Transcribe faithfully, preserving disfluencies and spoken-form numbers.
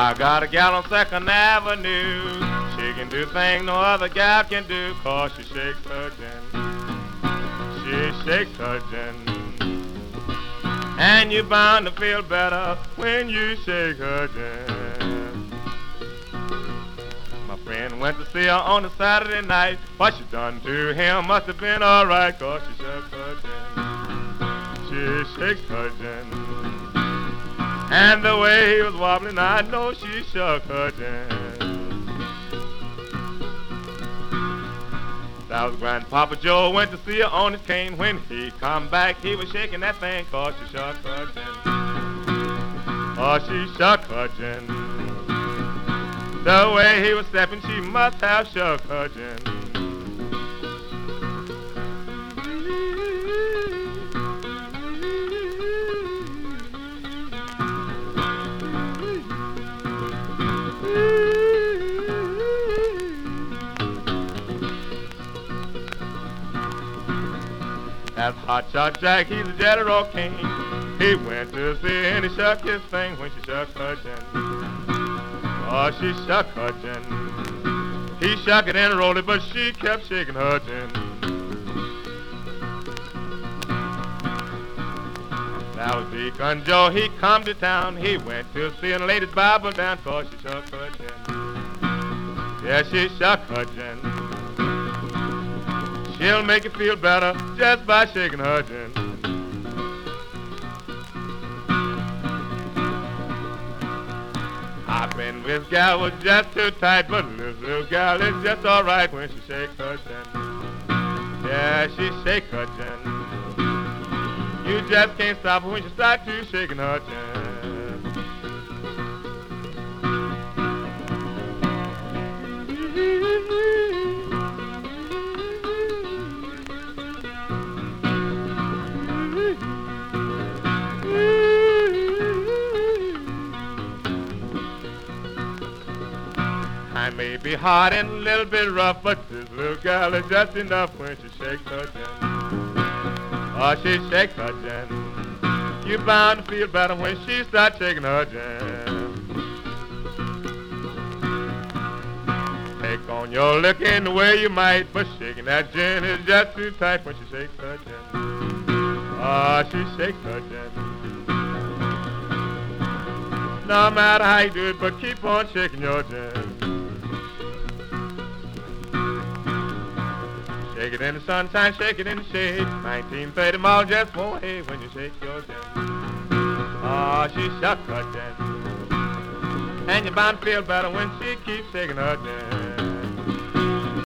I got a gal on Second Avenue. She can do things no other gal can do, 'cause she shakes her gin. She shakes her gin. And you're bound to feel better when you shake her gin. My friend went to see her on a Saturday night. What she done to him must have been alright, 'cause she shook her gin. She shakes her gin. And the way he was wobbling, I know she shook her gin. That was Grandpapa Joe went to see her on his cane. When he come back, he was shaking that thing, 'cause she shook her gin. Oh, she shook her gin. The way he was stepping, she must have shook her gin. That's Hot Shot Jack, he's a General King. He went to see and he shook his thing when she shook her gin. Oh, she shook her gin. He shook it and rolled it, but she kept shaking her gin. That was Deacon Joe, he come to town. He went to see and laid his Bible down, 'cause she shook her gin. Yeah, she shook her gin. She'll make you feel better just by shaking her gin. I've been with gal was just too tight, but this little gal is just alright when she shakes her gin. Yeah, she shakes her gin. You just can't stop her when she starts to shaking her gin. I may be hard and a little bit rough, but this little girl is just enough when she shakes her gin. Oh, she shakes her gin. You're bound to feel better when she starts shaking her gin. Take on your licking the way you might, but shaking that gin is just too tight when she shakes her gin. Oh, she shakes her gin. No matter how you do it, but keep on shaking your gin. Shake it in the sunshine, shake it in the shade. nineteen thirty mile just won't hate when you shake your gin. Oh, she shook her gin. And you're bound to feel better when she keeps shaking her gin.